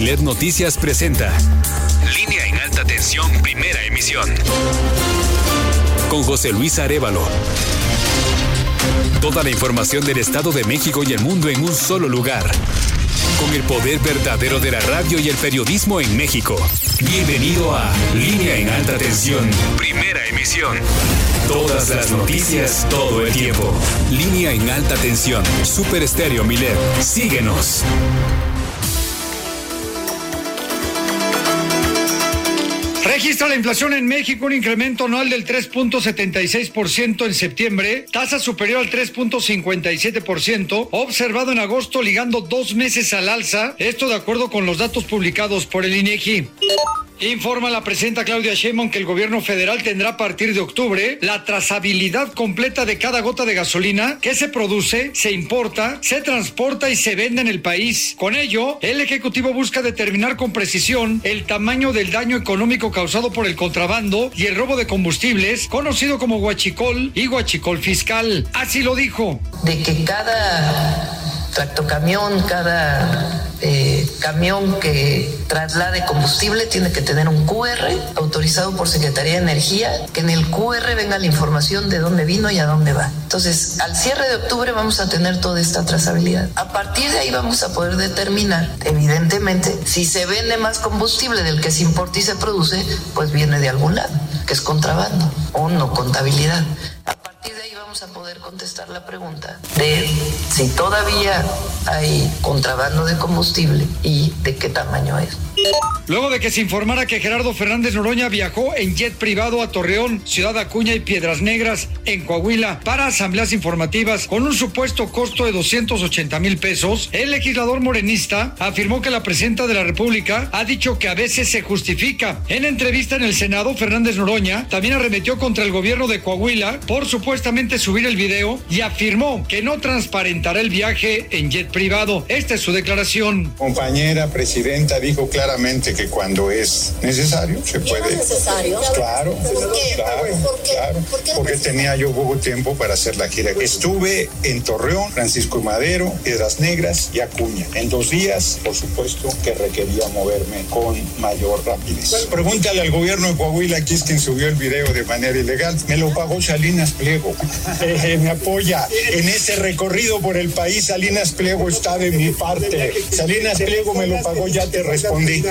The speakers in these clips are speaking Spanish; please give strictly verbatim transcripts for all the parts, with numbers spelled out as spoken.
Milet Noticias presenta Línea en Alta Tensión, primera emisión. Con José Luis Arévalo. Toda la información del Estado de México y el mundo en un solo lugar. Con el poder verdadero de la radio y el periodismo en México. Bienvenido a Línea en Alta Tensión, primera emisión. Todas las noticias, todo el tiempo. Línea en Alta Tensión, Super Estéreo Milet. Síguenos. Registra la inflación en México un incremento anual del tres punto setenta y seis por ciento en septiembre, tasa superior al tres punto cincuenta y siete por ciento, observado en agosto, ligando dos meses al alza, esto de acuerdo con los datos publicados por el INEGI. Informa la presidenta Claudia Sheinbaum que el gobierno federal tendrá a partir de octubre la trazabilidad completa de cada gota de gasolina que se produce, se importa, se transporta y se vende en el país. Con ello, el Ejecutivo busca determinar con precisión el tamaño del daño económico causado por el contrabando y el robo de combustibles, conocido como huachicol y huachicol fiscal. Así lo dijo. De que cada tractocamión, cada eh, camión que traslade combustible tiene que tener un Q R autorizado por Secretaría de Energía, que en el Q R venga la información de dónde vino y a dónde va. Entonces, al cierre de octubre vamos a tener toda esta trazabilidad. A partir de ahí vamos a poder determinar, evidentemente, si se vende más combustible del que se importa y se produce, pues viene de algún lado, que es contrabando o no contabilidad. A partir de ahí vamos a poder contestar la pregunta de si todavía hay contrabando de combustible y de qué tamaño es. Luego de que se informara que Gerardo Fernández Noroña viajó en jet privado a Torreón, Ciudad Acuña y Piedras Negras, en Coahuila, para asambleas informativas con un supuesto costo de doscientos ochenta mil pesos, el legislador morenista afirmó que la presidenta de la República ha dicho que a veces se justifica. En entrevista en el Senado, Fernández Noroña también arremetió contra el gobierno de Coahuila por supuestamente subir el video y afirmó que no transparentará el viaje en jet privado. Esta es su declaración. Compañera presidenta dijo claramente que cuando es necesario se puede. ¿Es necesario? Claro, ¿Por qué? claro, ¿Por qué? claro, ¿Por qué porque no? tenía yo poco tiempo para hacer la gira. Estuve en Torreón, Francisco Madero, Piedras Negras y Acuña. En dos días, por supuesto, que requería moverme con mayor rapidez. Bueno, pregúntale al gobierno de Coahuila, aquí es quien subió el video de manera ilegal. Me lo pagó Salinas Pliego. Eh, me apoya en ese recorrido por el país. Salinas Pliego está de mi parte. Salinas Pliego me lo pagó, ya te respondí.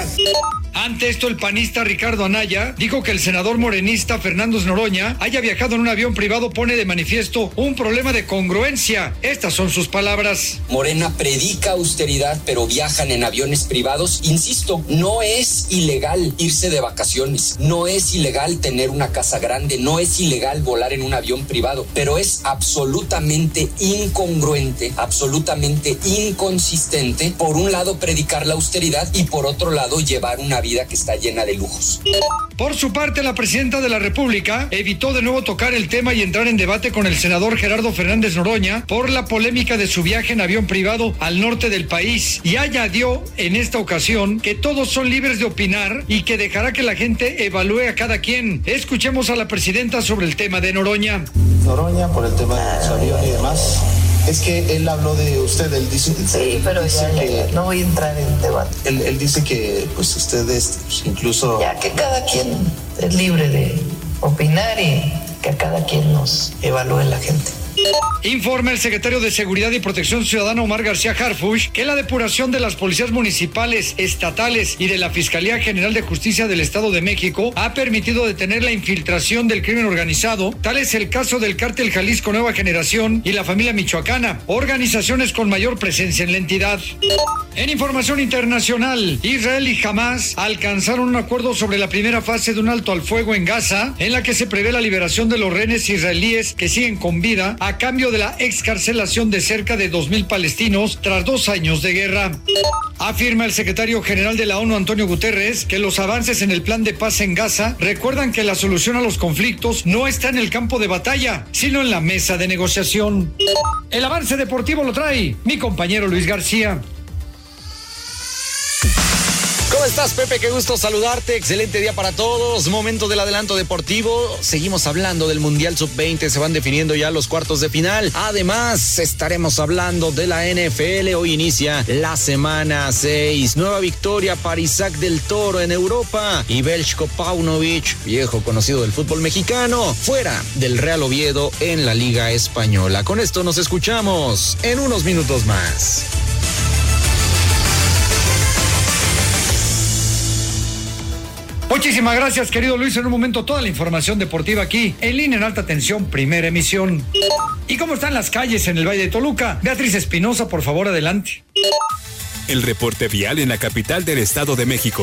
Ante esto, el panista Ricardo Anaya dijo que el senador morenista Fernández Noroña haya viajado en un avión privado pone de manifiesto un problema de congruencia. Estas son sus palabras. Morena predica austeridad, pero viajan en aviones privados. Insisto, no es ilegal irse de vacaciones, no es ilegal tener una casa grande, no es ilegal volar en un avión privado, pero es absolutamente incongruente, absolutamente inconsistente, por un lado predicar la austeridad y por otro lado llevar una vida que está llena de lujos. Por su parte, la presidenta de la República evitó de nuevo tocar el tema y entrar en debate con el senador Gerardo Fernández Noroña por la polémica de su viaje en avión privado al norte del país, y añadió en esta ocasión que todos son libres de opinar y que dejará que la gente evalúe a cada quien. Escuchemos a la presidenta sobre el tema de Noroña. Noroña, por el tema de su avión y demás. Es que él habló de usted, él dice... Sí, pero dice ya, que, no voy a entrar en debate. Él, él dice que pues ustedes pues, incluso... Ya que cada quien es libre de opinar y que a cada quien nos evalúe la gente. Informa el secretario de Seguridad y Protección Ciudadana, Omar García Harfuch, que la depuración de las policías municipales, estatales y de la Fiscalía General de Justicia del Estado de México ha permitido detener la infiltración del crimen organizado. Tal es el caso del Cártel Jalisco Nueva Generación y la Familia Michoacana, organizaciones con mayor presencia en la entidad. En información internacional, Israel y Hamas alcanzaron un acuerdo sobre la primera fase de un alto al fuego en Gaza, en la que se prevé la liberación de los rehenes israelíes que siguen con vida a cambio de la excarcelación de cerca de dos mil palestinos tras dos años de guerra. Afirma el secretario general de la ONU, Antonio Guterres, que los avances en el plan de paz en Gaza recuerdan que la solución a los conflictos no está en el campo de batalla, sino en la mesa de negociación. El avance deportivo lo trae mi compañero Luis García. ¿Cómo estás, Pepe? Qué gusto saludarte. Excelente día para todos. Momento del adelanto deportivo. Seguimos hablando del Mundial sub veinte. Se van definiendo ya los cuartos de final. Además, estaremos hablando de la N F L. Hoy inicia la semana seis. Nueva victoria para Isaac del Toro en Europa. Y Veljko Paunovic, viejo conocido del fútbol mexicano, fuera del Real Oviedo en la Liga Española. Con esto nos escuchamos en unos minutos más. Muchísimas gracias, querido Luis. En un momento toda la información deportiva aquí en Línea en Alta Tensión, primera emisión. ¿Y cómo están las calles en el Valle de Toluca? Beatriz Espinosa, por favor, adelante. El reporte vial en la capital del Estado de México.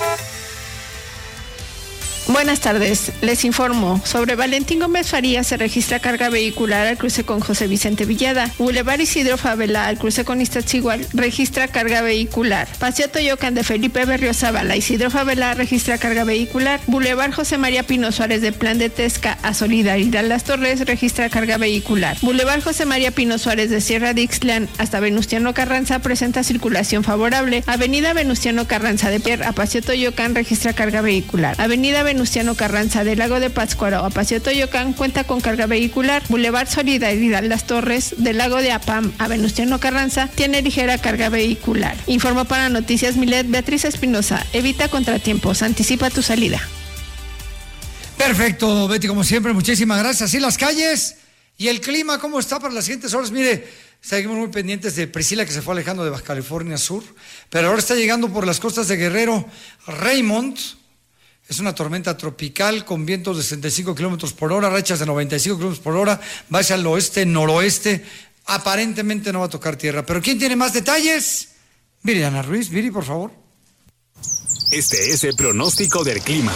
Buenas tardes, les informo. Sobre Valentín Gómez Farías se registra carga vehicular al cruce con José Vicente Villada. Boulevard Isidro Fabela al cruce con Iztaccíhuatl registra carga vehicular. Paseo Toyocan de Felipe Berriozábal a Isidro Fabela registra carga vehicular. Boulevard José María Pino Suárez de Plan de Tesca a Solidaridad Las Torres registra carga vehicular. Boulevard José María Pino Suárez de Sierra de Ixtlán hasta Venustiano Carranza presenta circulación favorable. Avenida Venustiano Carranza de Pierre a Paseo Toyocan registra carga vehicular. Avenida Venustiano Venustiano Carranza del Lago de Pátzcuaro a Paseo Toyocan cuenta con carga vehicular. Boulevard Solidaridad Las Torres del Lago de Apam a Venustiano Carranza tiene ligera carga vehicular. Informó para Noticias Milet Beatriz Espinosa. Evita contratiempos, anticipa tu salida. Perfecto, Betty, como siempre, muchísimas gracias. ¿Y las calles? ¿Y el clima cómo está para las siguientes horas? Mire, seguimos muy pendientes de Priscila, que se fue alejando de Baja California Sur, pero ahora está llegando por las costas de Guerrero. Raymond es una tormenta tropical con vientos de sesenta y cinco kilómetros por hora, rachas de noventa y cinco kilómetros por hora, va hacia el oeste, noroeste. Aparentemente no va a tocar tierra. ¿Pero quién tiene más detalles? Viridiana Ruiz. Viri, por favor. Este es el pronóstico del clima.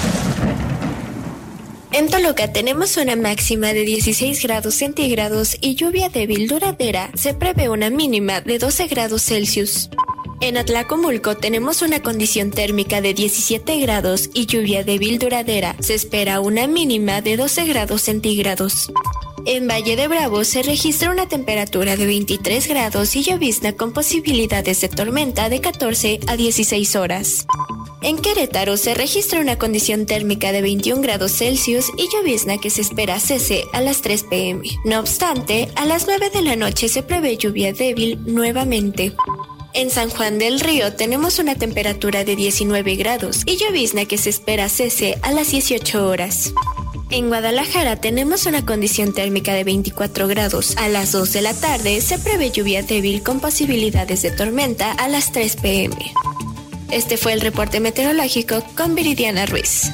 En Toluca tenemos una máxima de dieciséis grados centígrados y lluvia débil duradera. Se prevé una mínima de doce grados Celsius. En Atlacomulco tenemos una condición térmica de diecisiete grados y lluvia débil duradera. Se espera una mínima de doce grados centígrados. En Valle de Bravo se registra una temperatura de veintitrés grados y llovizna con posibilidades de tormenta de catorce a dieciséis horas. En Querétaro se registra una condición térmica de veintiún grados Celsius y llovizna que se espera cese a las tres pe eme. No obstante, a las nueve de la noche se prevé lluvia débil nuevamente. En San Juan del Río tenemos una temperatura de diecinueve grados y llovizna que se espera cese a las dieciocho horas. En Guadalajara tenemos una condición térmica de veinticuatro grados. A las dos de la tarde se prevé lluvia débil con posibilidades de tormenta a las tres pe eme. Este fue el reporte meteorológico con Viridiana Ruiz.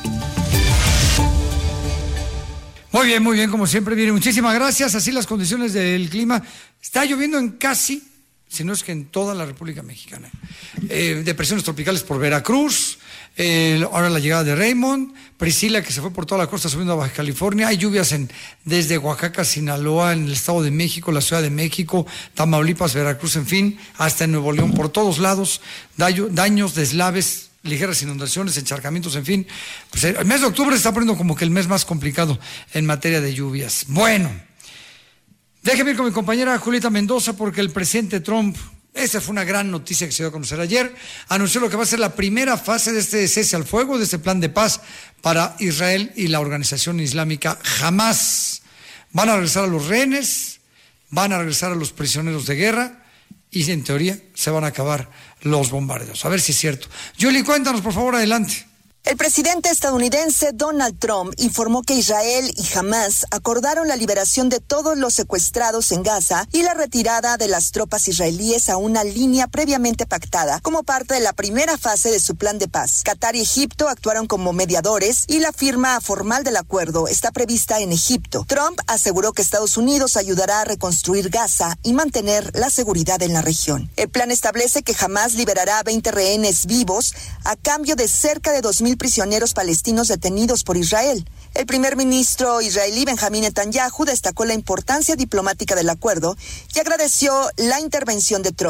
Muy bien, muy bien, como siempre, Viri. Muchísimas gracias. Así las condiciones del clima. Está lloviendo en casi, si no es que en toda la República Mexicana. Eh, depresiones tropicales por Veracruz, eh, ahora la llegada de Raymond, Priscila, que se fue por toda la costa subiendo a Baja California. Hay lluvias en, desde Oaxaca, Sinaloa, en el Estado de México, la Ciudad de México, Tamaulipas, Veracruz, en fin, hasta en Nuevo León, por todos lados. Daño, daños, deslaves, ligeras inundaciones, encharcamientos, en fin. Pues el mes de octubre se está poniendo como que el mes más complicado en materia de lluvias. Bueno, déjeme ir con mi compañera Julieta Mendoza, porque el presidente Trump, esa fue una gran noticia que se dio a conocer ayer, anunció lo que va a ser la primera fase de este cese al fuego, de este plan de paz para Israel y la organización islámica Hamas. Van a regresar a los rehenes, van a regresar a los prisioneros de guerra y en teoría se van a acabar los bombardeos. A ver si es cierto. Julie, cuéntanos, por favor, adelante. El presidente estadounidense Donald Trump informó que Israel y Hamas acordaron la liberación de todos los secuestrados en Gaza y la retirada de las tropas israelíes a una línea previamente pactada como parte de la primera fase de su plan de paz. Qatar y Egipto actuaron como mediadores y la firma formal del acuerdo está prevista en Egipto. Trump aseguró que Estados Unidos ayudará a reconstruir Gaza y mantener la seguridad en la región. El plan establece que Hamas liberará a veinte rehenes vivos a cambio de cerca de dos mil prisioneros palestinos detenidos por Israel. El primer ministro israelí Benjamín Netanyahu destacó la importancia diplomática del acuerdo y agradeció la intervención de Trump.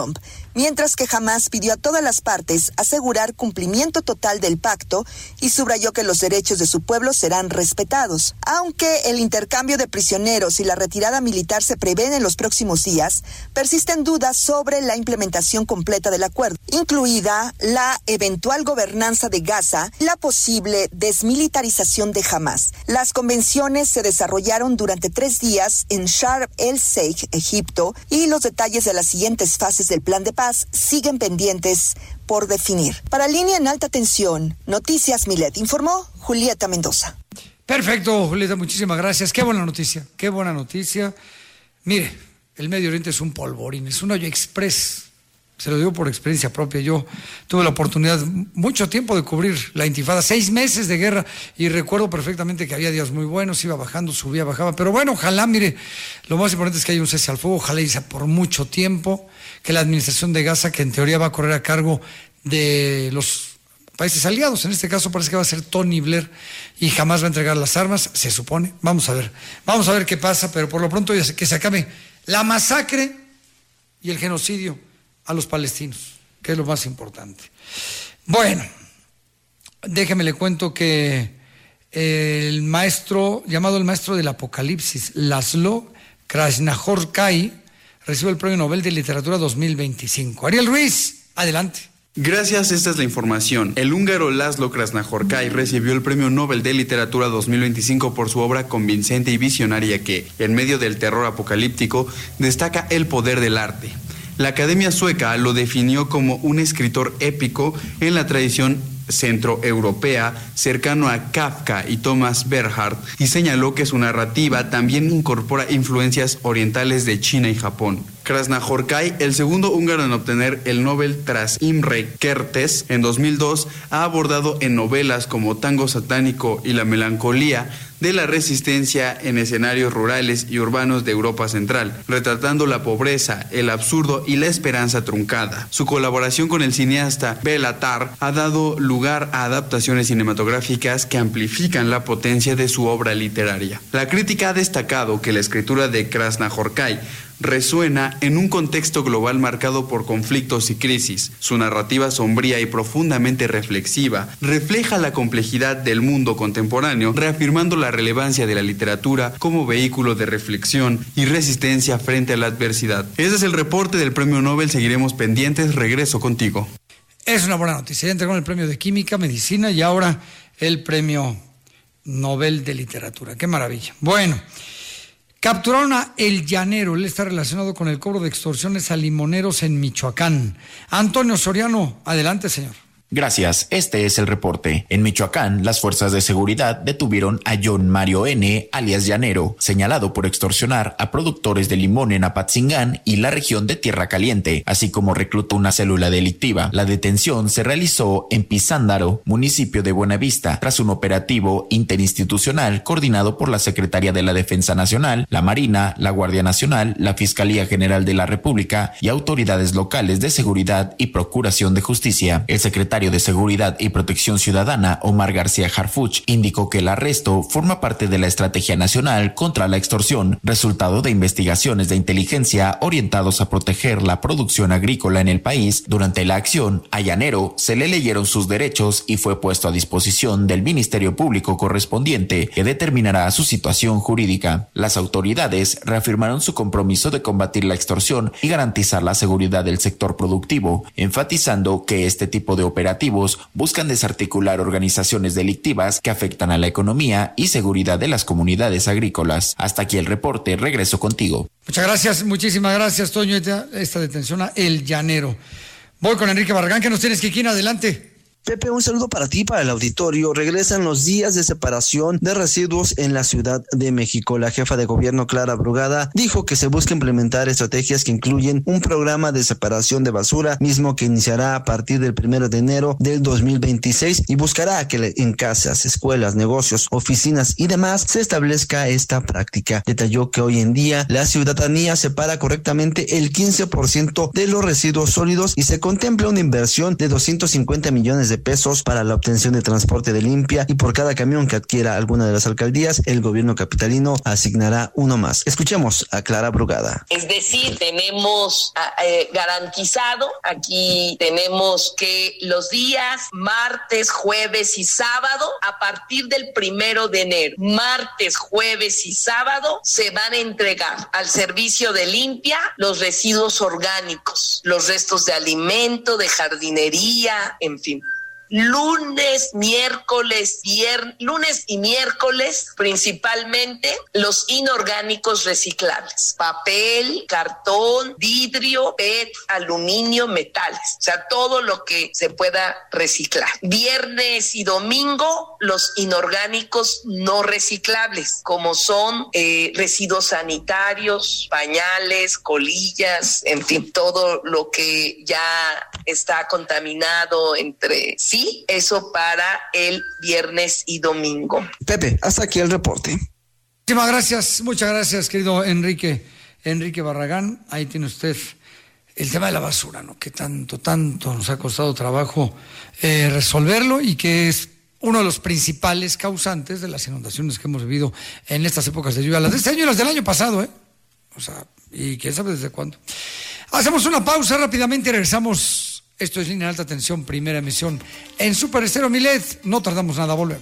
mientras que Hamás pidió a todas las partes asegurar cumplimiento total del pacto y subrayó que los derechos de su pueblo serán respetados. Aunque el intercambio de prisioneros y la retirada militar se prevén en los próximos días, persisten dudas sobre la implementación completa del acuerdo, incluida la eventual gobernanza de Gaza y la posible desmilitarización de Hamás. Las convenciones se desarrollaron durante tres días en Sharm el-Sheikh, Egipto, y los detalles de las siguientes fases del plan de paz siguen pendientes por definir. Para Línea en Alta Tensión, Noticias Milet, informó Julieta Mendoza. Perfecto, Julieta, muchísimas gracias. Qué buena noticia, qué buena noticia. Mire, el Medio Oriente es un polvorín, es un hoyo express. Se lo digo por experiencia propia. Yo tuve la oportunidad mucho tiempo de cubrir la intifada, seis meses de guerra, y recuerdo perfectamente que había días muy buenos, iba bajando, subía, bajaba. Pero bueno, ojalá, mire, lo más importante es que haya un cese al fuego, ojalá y sea por mucho tiempo, que la administración de Gaza, que en teoría va a correr a cargo de los países aliados, en este caso parece que va a ser Tony Blair, y jamás va a entregar las armas, se supone. Vamos a ver, vamos a ver qué pasa, pero por lo pronto ya que se acabe la masacre y el genocidio a los palestinos, que es lo más importante. Bueno, déjeme le cuento que el maestro, llamado el maestro del apocalipsis, Laszlo Krasznahorkai, recibe el Premio Nobel de Literatura dos mil veinticinco. Ariel Ruiz, adelante. Gracias, esta es la información. El húngaro Laszlo Krasznahorkai recibió el Premio Nobel de Literatura dos mil veinticinco por su obra convincente y visionaria que, en medio del terror apocalíptico, destaca el poder del arte. La Academia Sueca lo definió como un escritor épico en la tradición centroeuropea, cercano a Kafka y Thomas Bernhard, y señaló que su narrativa también incorpora influencias orientales de China y Japón. Krasznahorkai, el segundo húngaro en obtener el Nobel tras Imre Kertész en dos mil dos, ha abordado en novelas como Tango Satánico y La Melancolía de la resistencia en escenarios rurales y urbanos de Europa Central, retratando la pobreza, el absurdo y la esperanza truncada. Su colaboración con el cineasta Béla Tarr ha dado lugar a adaptaciones cinematográficas que amplifican la potencia de su obra literaria. La crítica ha destacado que la escritura de Krasznahorkai resuena en un contexto global marcado por conflictos y crisis. Su narrativa sombría y profundamente reflexiva refleja la complejidad del mundo contemporáneo, reafirmando la relevancia de la literatura como vehículo de reflexión y resistencia frente a la adversidad. Ese es el reporte del Premio Nobel, seguiremos pendientes, regreso contigo. Es una buena noticia, ya entregó el Premio de Química, Medicina y ahora el Premio Nobel de Literatura. ¡Qué maravilla! Bueno, capturaron a El Llanero, él está relacionado con el cobro de extorsiones a limoneros en Michoacán. Antonio Soriano, adelante, señor. Gracias, este es el reporte. En Michoacán, las fuerzas de seguridad detuvieron a John Mario N., alias Llanero, señalado por extorsionar a productores de limón en Apatzingán y la región de Tierra Caliente, así como reclutó una célula delictiva. La detención se realizó en Pizándaro, municipio de Buenavista, tras un operativo interinstitucional coordinado por la Secretaría de la Defensa Nacional, la Marina, la Guardia Nacional, la Fiscalía General de la República y autoridades locales de seguridad y procuración de justicia. El secretario de Seguridad y Protección Ciudadana, Omar García Harfuch, indicó que el arresto forma parte de la Estrategia Nacional contra la Extorsión, resultado de investigaciones de inteligencia orientados a proteger la producción agrícola en el país. Durante la acción, a Llanero se le leyeron sus derechos y fue puesto a disposición del Ministerio Público correspondiente, que determinará su situación jurídica. Las autoridades reafirmaron su compromiso de combatir la extorsión y garantizar la seguridad del sector productivo, enfatizando que este tipo de operaciones buscan desarticular organizaciones delictivas que afectan a la economía y seguridad de las comunidades agrícolas. Hasta aquí el reporte, regreso contigo. Muchas gracias, muchísimas gracias, Toño, esta, esta detención a El Llanero. Voy con Enrique Barragán, que nos tienes, Kikín, adelante. Pepe, un saludo para ti, para el auditorio. Regresan los días de separación de residuos en la Ciudad de México. La jefa de gobierno, Clara Brugada, dijo que se busca implementar estrategias que incluyen un programa de separación de basura, mismo que iniciará a partir del primero de enero del dos mil veintiséis y buscará que en casas, escuelas, negocios, oficinas y demás se establezca esta práctica. Detalló que hoy en día la ciudadanía separa correctamente el quince por ciento de los residuos sólidos y se contempla una inversión de doscientos cincuenta millones millones de pesos para la obtención de transporte de limpia, y por cada camión que adquiera alguna de las alcaldías, el gobierno capitalino asignará uno más. Escuchemos a Clara Brugada. Es decir, tenemos eh, garantizado, aquí tenemos que los días martes, jueves y sábado, a partir del primero de enero, martes, jueves y sábado, se van a entregar al servicio de limpia los residuos orgánicos, los restos de alimento, de jardinería, en fin. Lunes, miércoles, viernes, lunes y miércoles, principalmente los inorgánicos reciclables: papel, cartón, vidrio, P E T, aluminio, metales, o sea, todo lo que se pueda reciclar. Viernes y domingo, los inorgánicos no reciclables, como son eh, residuos sanitarios, pañales, colillas, en fin, todo lo que ya está contaminado entre sí. Eso para el viernes y domingo. Pepe, hasta aquí el reporte. Muchísimas gracias, muchas gracias, querido Enrique, Enrique Barragán. Ahí tiene usted el tema de la basura, ¿no? Que tanto, tanto nos ha costado trabajo eh, resolverlo, y que es uno de los principales causantes de las inundaciones que hemos vivido en estas épocas de lluvia, las de este año y las del año pasado, ¿eh? O sea, y quién sabe desde cuándo. Hacemos una pausa rápidamente y regresamos. Esto es Línea de Alta Tensión, primera emisión en Super Estéreo Milet. No tardamos nada, volvemos.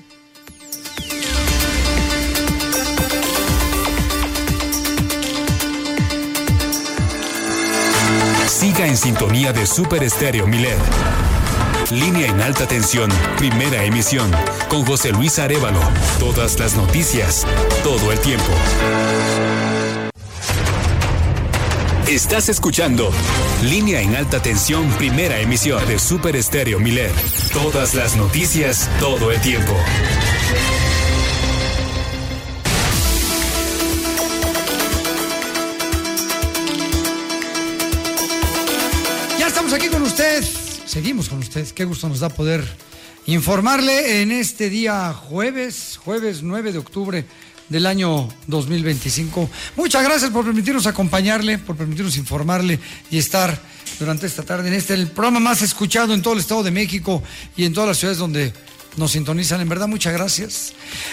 Siga en sintonía de Super Estéreo Milet. Línea en Alta Tensión, primera emisión, con José Luis Arévalo. Todas las noticias, todo el tiempo. Estás escuchando Línea en Alta Tensión, primera emisión de Super Estéreo Milet. Todas las noticias, todo el tiempo. Ya estamos aquí con usted. Seguimos con usted. Qué gusto nos da poder informarle en este día jueves, jueves nueve de octubre del año dos mil veinticinco. Muchas gracias por permitirnos acompañarle, por permitirnos informarle y estar durante esta tarde en este, el programa más escuchado en todo el Estado de México y en todas las ciudades donde nos sintonizan. En verdad, muchas gracias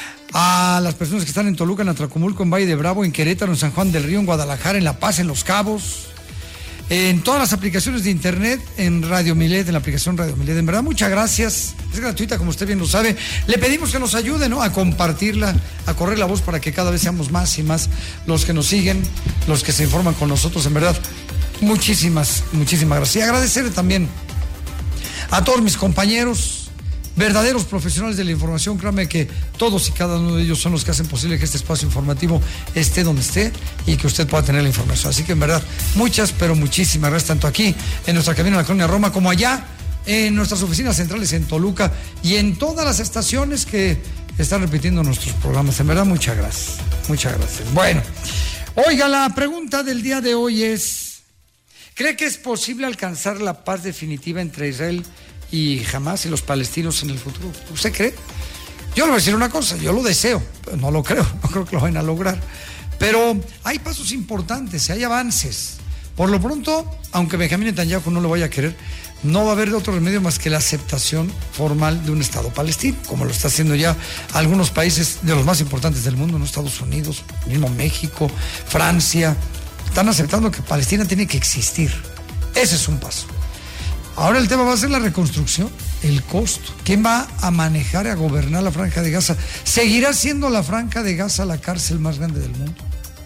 a las personas que están en Toluca, en Atlacomulco, en Valle de Bravo, en Querétaro, en San Juan del Río, en Guadalajara, en La Paz, en Los Cabos, en todas las aplicaciones de internet, en Radio Milet, en la aplicación Radio Milet. En verdad, muchas gracias. Es gratuita, como usted bien lo sabe. Le pedimos que nos ayude, ¿no?, a compartirla, a correr la voz para que cada vez seamos más y más los que nos siguen, los que se informan con nosotros. En verdad, muchísimas, muchísimas gracias. Y agradecerle también a todos mis compañeros, verdaderos profesionales de la información. Créanme que todos y cada uno de ellos son los que hacen posible que este espacio informativo esté donde esté y que usted pueda tener la información. Así que en verdad, muchas, pero muchísimas gracias, tanto aquí en nuestra cabina en la Colonia Roma, como allá en nuestras oficinas centrales en Toluca y en todas las estaciones que están repitiendo nuestros programas. En verdad, muchas gracias, muchas gracias. Bueno, oiga, la pregunta del día de hoy es: ¿cree que es posible alcanzar la paz definitiva entre Israel y Hamas y los palestinos en el futuro? ¿Usted cree? Yo le voy a decir una cosa, yo lo deseo, pero no lo creo, no creo que lo vayan a lograr. Pero hay pasos importantes, hay avances. Por lo pronto, aunque Benjamín Netanyahu no lo vaya a querer, no va a haber otro remedio más que la aceptación formal de un Estado palestino, como lo está haciendo ya algunos países de los más importantes del mundo, ¿no? Estados Unidos, mismo México, Francia, están aceptando que Palestina tiene que existir. Ese es un paso. Ahora el tema va a ser la reconstrucción, el costo. ¿Quién va a manejar, a gobernar la Franja de Gaza? ¿Seguirá siendo la Franja de Gaza la cárcel más grande del mundo?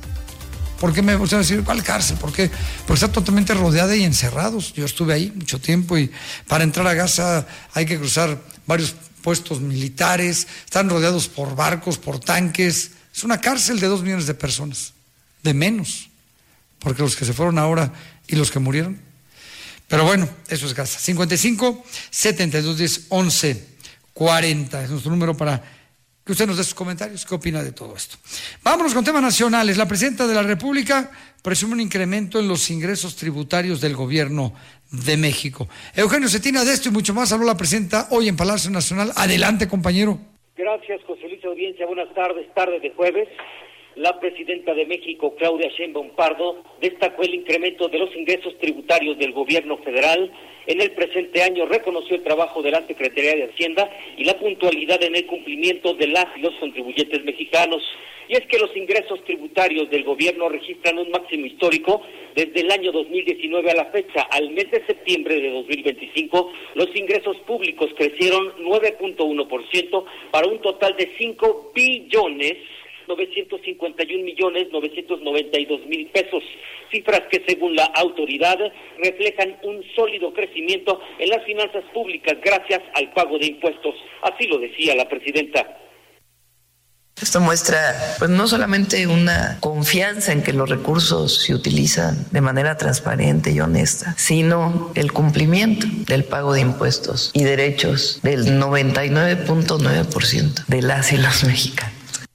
¿Por qué me gusta decir cuál cárcel? ¿Por qué? Porque está totalmente rodeada y encerrados. Yo estuve ahí mucho tiempo y para entrar a Gaza hay que cruzar varios puestos militares, están rodeados por barcos, por tanques. Es una cárcel de dos millones de personas, de menos, porque los que se fueron ahora y los que murieron. Pero bueno, eso es Gaza. cincuenta y cinco, setenta y dos, diez, once, cuarenta es nuestro número para que usted nos dé sus comentarios. ¿Qué opina de todo esto? Vámonos con temas nacionales. La presidenta de la República presume un incremento en los ingresos tributarios del gobierno de México. Eugenio Cetina, de esto y mucho más habló la presidenta hoy en Palacio Nacional. Adelante, compañero. Gracias, José Luis Audiencia. Buenas tardes, tarde de jueves. la presidenta de México, Claudia Sheinbaum Pardo, destacó el incremento de los ingresos tributarios del gobierno federal. En el presente año reconoció el trabajo de la Secretaría de Hacienda y la puntualidad en el cumplimiento de las y los contribuyentes mexicanos. Y es que los ingresos tributarios del gobierno registran un máximo histórico desde el año dos mil diecinueve a la fecha. Al mes de septiembre de dos mil veinticinco, los ingresos públicos crecieron nueve punto uno por ciento para un total de cinco billones novecientos cincuenta y un millones novecientos noventa y dos mil pesos, cifras que según la autoridad reflejan un sólido crecimiento en las finanzas públicas gracias al pago de impuestos. Así lo decía la presidenta. Esto muestra, pues, no solamente una confianza en que los recursos se utilizan de manera transparente y honesta, sino el cumplimiento del pago de impuestos y derechos del noventa y nueve punto nueve por ciento de las y los mexicanos.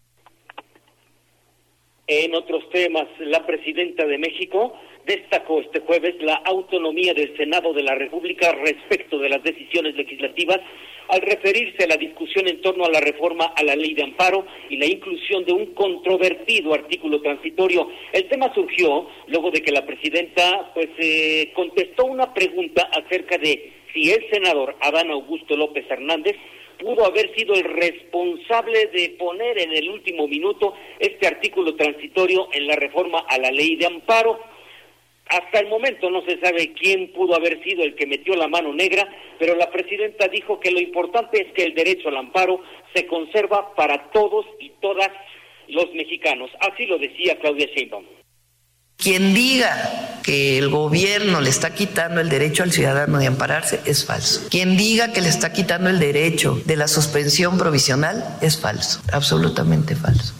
En otros temas, la presidenta de México destacó este jueves la autonomía del Senado de la República respecto de las decisiones legislativas al referirse a la discusión en torno a la reforma a la ley de amparo y la inclusión de un controvertido artículo transitorio. El tema surgió luego de que la presidenta pues eh, contestó una pregunta acerca de si el senador Adán Augusto López Hernández pudo haber sido el responsable de poner en el último minuto este artículo transitorio en la reforma a la ley de amparo. Hasta el momento no se sabe quién pudo haber sido el que metió la mano negra, pero la presidenta dijo que lo importante es que el derecho al amparo se conserva para todos y todas los mexicanos. Así lo decía Claudia Sheinbaum. Quien diga que el gobierno le está quitando el derecho al ciudadano de ampararse es falso. Quien diga que le está quitando el derecho de la suspensión provisional es falso, absolutamente falso.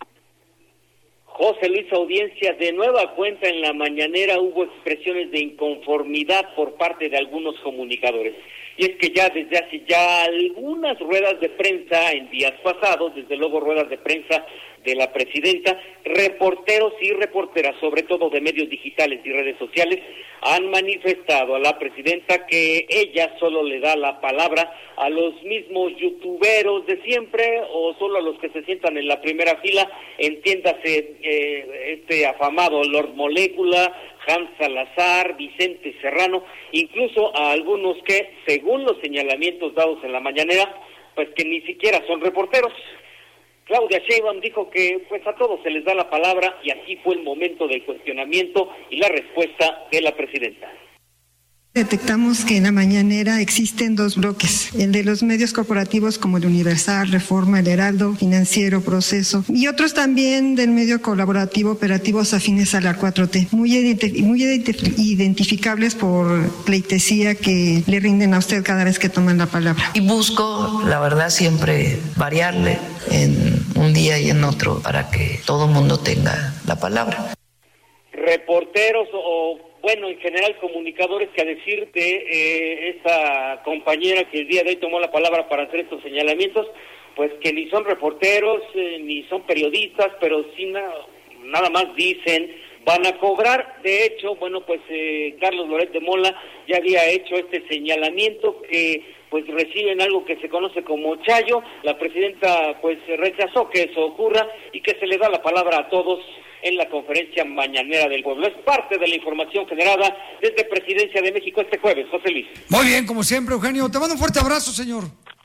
José Luis Audiencia, de nueva cuenta en la mañanera hubo expresiones de inconformidad por parte de algunos comunicadores. Y es que ya desde hace ya algunas ruedas de prensa en días pasados, desde luego ruedas de prensa de la presidenta, reporteros y reporteras, sobre todo de medios digitales y redes sociales, han manifestado a la presidenta que ella solo le da la palabra a los mismos youtuberos de siempre o solo a los que se sientan en la primera fila, entiéndase eh, este afamado Lord Molécula, Hans Salazar, Vicente Serrano, incluso a algunos que, según los señalamientos dados en la mañanera, pues que ni siquiera son reporteros. Claudia Sheinbaum dijo que pues a todos se les da la palabra y así fue el momento del cuestionamiento y la respuesta de la presidenta. Detectamos que en la mañanera existen dos bloques, el de los medios corporativos como el Universal, Reforma, El Heraldo, Financiero, Proceso, y otros también del medio colaborativo operativos afines a la cuatro T, muy, identi- muy ident- identificables por pleitesía que le rinden a usted cada vez que toman la palabra. Y busco, la verdad, siempre variarle en un día y en otro para que todo el mundo tenga la palabra. Reporteros o bueno, en general comunicadores que a decir de eh, esta compañera que el día de hoy tomó la palabra para hacer estos señalamientos, pues que ni son reporteros, eh, ni son periodistas, pero sí na- nada más dicen, van a cobrar. De hecho, bueno, pues eh, Carlos Loret de Mola ya había hecho este señalamiento que pues reciben algo que se conoce como chayo. La presidenta pues rechazó que eso ocurra y que se le da la palabra a todos en la conferencia mañanera del pueblo. Es parte de la información generada desde Presidencia de México este jueves. José Luis. Muy bien, como siempre, Eugenio. Te mando un fuerte abrazo, señor.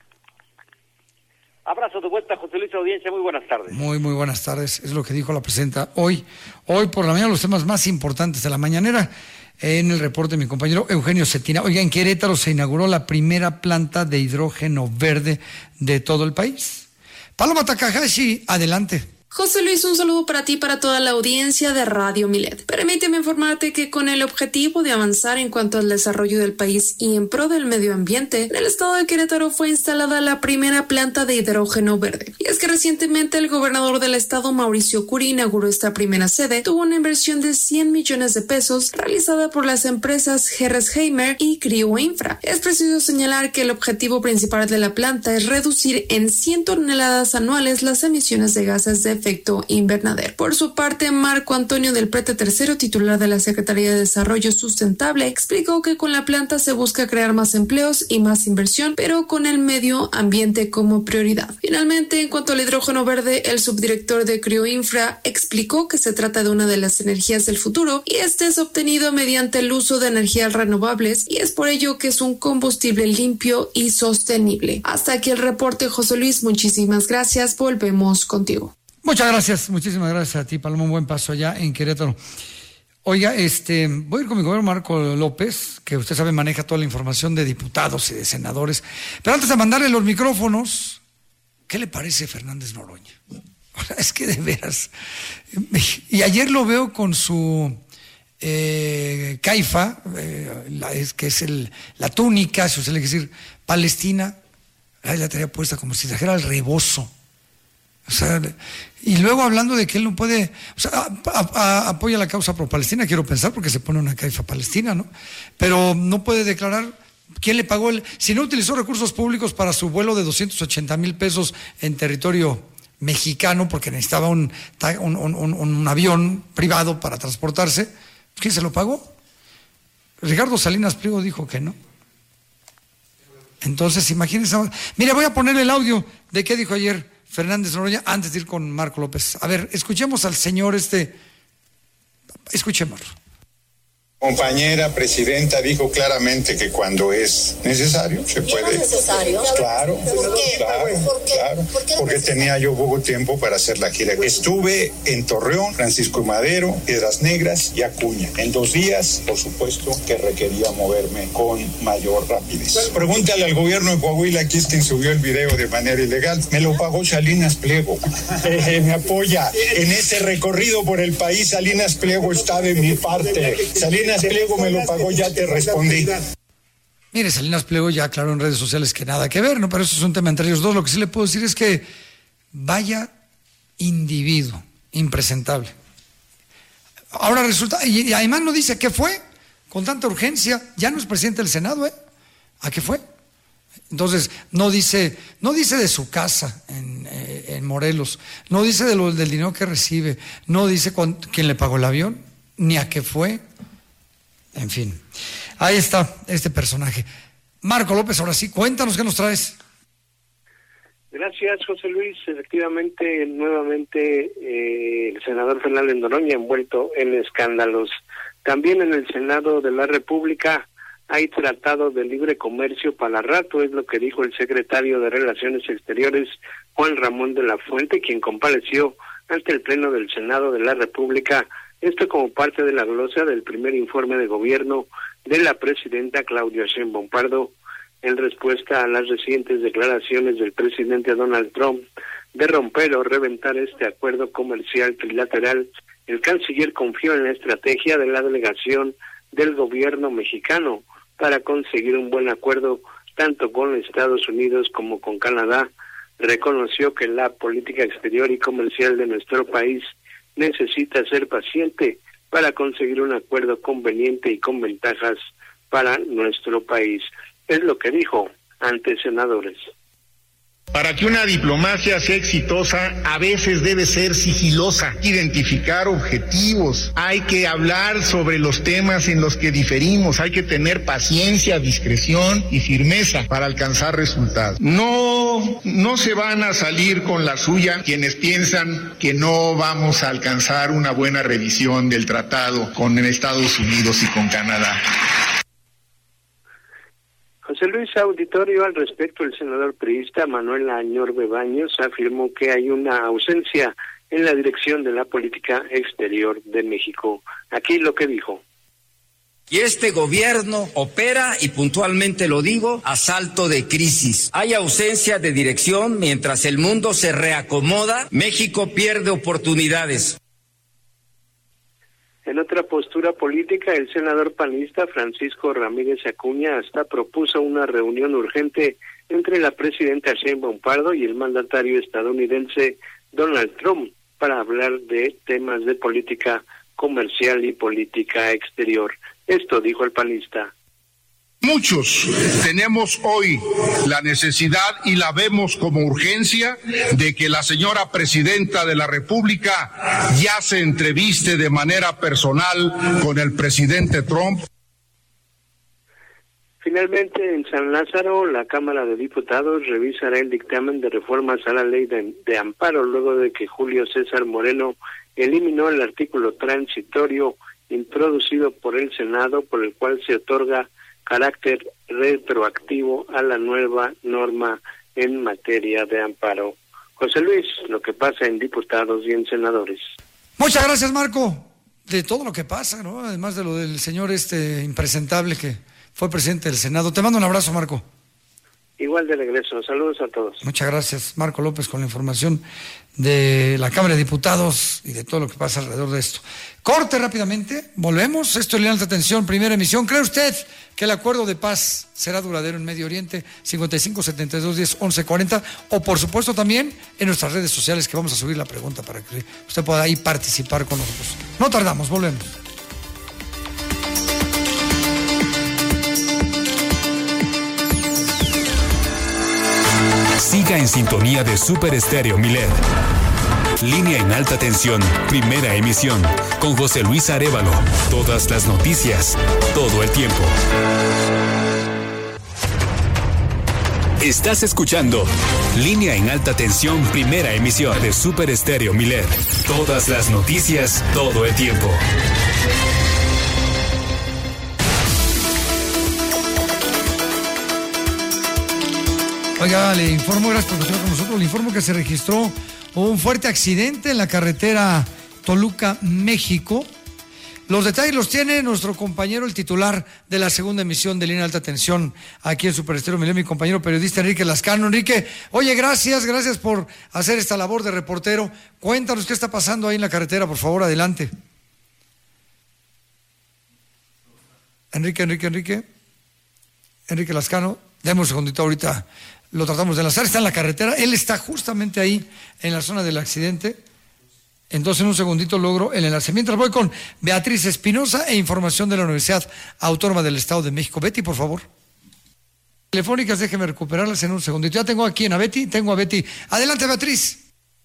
Abrazo de vuelta, José Luis Audiencia. Muy buenas tardes. Muy, muy buenas tardes. Es lo que dijo la presidenta hoy. Hoy por la mañana los temas más importantes de la mañanera. En el reporte de mi compañero Eugenio Cetina. Oiga, en Querétaro se inauguró la primera planta de hidrógeno verde de todo el país. Paloma Takahashi, adelante. José Luis, un saludo para ti y para toda la audiencia de Radio Milet. Permíteme informarte que con el objetivo de avanzar en cuanto al desarrollo del país y en pro del medio ambiente, en el estado de Querétaro fue instalada la primera planta de hidrógeno verde. Y es que recientemente el gobernador del estado, Mauricio Curi, inauguró esta primera sede. Tuvo una inversión de cien millones de pesos realizada por las empresas Gerresheimer y Crio Infra. Es preciso señalar que el objetivo principal de la planta es reducir en cien toneladas anuales las emisiones de gases de efecto invernadero. Por su parte, Marco Antonio del Prete tercero, titular de la Secretaría de Desarrollo Sustentable, explicó que con la planta se busca crear más empleos y más inversión, pero con el medio ambiente como prioridad. Finalmente, en cuanto al hidrógeno verde, el subdirector de Crioinfra explicó que se trata de una de las energías del futuro y este es obtenido mediante el uso de energías renovables y es por ello que es un combustible limpio y sostenible. Hasta aquí el reporte, José Luis. Muchísimas gracias. Volvemos contigo. Muchas gracias, muchísimas gracias a ti, Paloma. Un buen paso allá en Querétaro. Oiga, este, voy a ir con mi gobernador Marco López, que usted sabe maneja toda la información de diputados y de senadores. Pero antes de mandarle los micrófonos, ¿qué le parece Fernández Noroña? Es que de veras. Y ayer lo veo con su eh, caifa, eh, la, es, que es el, la túnica, si usted le quiere decir, palestina. Ahí la traía puesta como si trajera el rebozo. O sea, y luego hablando de que él no puede, o sea, a, a, a, apoya la causa pro-palestina, quiero pensar, porque se pone una caifa palestina, ¿no? Pero no puede declarar quién le pagó el, si no utilizó recursos públicos para su vuelo de doscientos ochenta mil pesos en territorio mexicano, porque necesitaba un, un, un, un avión privado para transportarse, ¿quién se lo pagó? Ricardo Salinas Pliego dijo que no. Entonces, imagínense, mira, voy a poner el audio de qué dijo ayer Fernández Noroña antes de ir con Marco López. A ver, escuchemos al señor este, escuchémoslo. Compañera presidenta dijo claramente que cuando es necesario se puede. ¿Es necesario? Claro, ¿por qué? claro, ¿Por qué? claro. ¿Por qué porque tenía yo poco tiempo para hacer la gira. Estuve en Torreón, Francisco y Madero, Piedras Negras y Acuña. En dos días, por supuesto, que requería moverme con mayor rapidez. Pregúntale al gobierno de Coahuila, aquí es quien subió el video de manera ilegal. Me lo pagó Salinas Pliego. Eh, me apoya. En ese recorrido por el país, Salinas Pliego está de mi parte. Salinas Pliego me lo pagó, ya te respondí. Mire, Salinas Pliego ya aclaró en redes sociales que nada que ver, ¿no? Pero eso es un tema entre ellos dos. Lo que sí le puedo decir es que vaya individuo, impresentable. Ahora resulta, y, y además no dice qué fue, con tanta urgencia, ya no es presidente del Senado, ¿eh? ¿A qué fue? Entonces, no dice, no dice de su casa en, eh, en Morelos, no dice de lo, del dinero que recibe, no dice cuán, quién le pagó el avión, ni a qué fue. En fin, ahí está este personaje. Marco López, ahora sí, cuéntanos qué nos traes. Gracias, José Luis. Efectivamente, nuevamente eh, el senador Fernández Noroña envuelto en escándalos. También en el Senado de la República hay tratado de libre comercio para rato, es lo que dijo el secretario de Relaciones Exteriores, Juan Ramón de la Fuente, quien compareció ante el Pleno del Senado de la República. Esto como parte de la glosa del primer informe de gobierno de la presidenta Claudia Sheinbaum Pardo en respuesta a las recientes declaraciones del presidente Donald Trump de romper o reventar este acuerdo comercial trilateral. El canciller confió en la estrategia de la delegación del gobierno mexicano para conseguir un buen acuerdo tanto con Estados Unidos como con Canadá. Reconoció que la política exterior y comercial de nuestro país necesita ser paciente para conseguir un acuerdo conveniente y con ventajas para nuestro país. Es lo que dijo ante senadores. Para que una diplomacia sea exitosa, a veces debe ser sigilosa, identificar objetivos, hay que hablar sobre los temas en los que diferimos, hay que tener paciencia, discreción y firmeza para alcanzar resultados. No, no se van a salir con la suya quienes piensan que no vamos a alcanzar una buena revisión del tratado con Estados Unidos y con Canadá. José Luis, auditorio, al respecto, el senador priista Manuel Añorbe Baños afirmó que hay una ausencia en la dirección de la política exterior de México. Aquí lo que dijo. Y este gobierno opera, y puntualmente lo digo, a salto de crisis. Hay ausencia de dirección mientras el mundo se reacomoda, México pierde oportunidades. En otra postura política, el senador panista Francisco Ramírez Acuña hasta propuso una reunión urgente entre la presidenta Sheinbaum Pardo y el mandatario estadounidense Donald Trump para hablar de temas de política comercial y política exterior. Esto dijo el panista. Muchos tenemos hoy la necesidad y la vemos como urgencia de que la señora presidenta de la República ya se entreviste de manera personal con el presidente Trump. Finalmente, en San Lázaro, la Cámara de Diputados revisará el dictamen de reformas a la ley de, de amparo luego de que Julio César Moreno eliminó el artículo transitorio introducido por el Senado por el cual se otorga carácter retroactivo a la nueva norma en materia de amparo. José Luis, lo que pasa en diputados y en senadores. Muchas gracias, Marco. De todo lo que pasa, ¿no? Además de lo del señor este impresentable que fue presidente del Senado. Te mando un abrazo, Marco. Igual de regreso. Saludos a todos. Muchas gracias, Marco López, con la información de la Cámara de Diputados y de todo lo que pasa alrededor de esto. Corte rápidamente, volvemos. Esto es Línea Alta Tensión, primera emisión. ¿Cree usted que el acuerdo de paz será duradero en Medio Oriente? cincuenta y cinco, setenta y dos, diez, once, cuarenta. O por supuesto también en nuestras redes sociales, que vamos a subir la pregunta para que usted pueda ahí participar con nosotros. No tardamos, volvemos. Siga en sintonía de Super Estéreo Milet. Línea en Alta Tensión, primera emisión, con José Luis Arévalo. Todas las noticias, todo el tiempo. Estás escuchando Línea en Alta Tensión, primera emisión de Super Estéreo Milet. Todas las noticias, todo el tiempo. Oiga, le informo, gracias por continuar con nosotros, le informo que se registró un fuerte accidente en la carretera Toluca-México. Los detalles los tiene nuestro compañero, el titular de la segunda emisión de Línea Alta Tensión, aquí en Super Estéreo Milet, mi compañero periodista Enrique Lascano. Enrique, oye, gracias, gracias por hacer esta labor de reportero. Cuéntanos qué está pasando ahí en la carretera, por favor, adelante. Enrique, Enrique, Enrique. Enrique Lascano, dame un segundito ahorita. Lo tratamos de enlazar, está en la carretera, él está justamente ahí en la zona del accidente. Entonces en un segundito logro el enlace. Mientras voy con Beatriz Espinosa e información de la Universidad Autónoma del Estado de México. Betty, por favor. Telefónicas, déjeme recuperarlas en un segundito. Ya tengo aquí en a Betty, tengo a Betty. Adelante, Beatriz.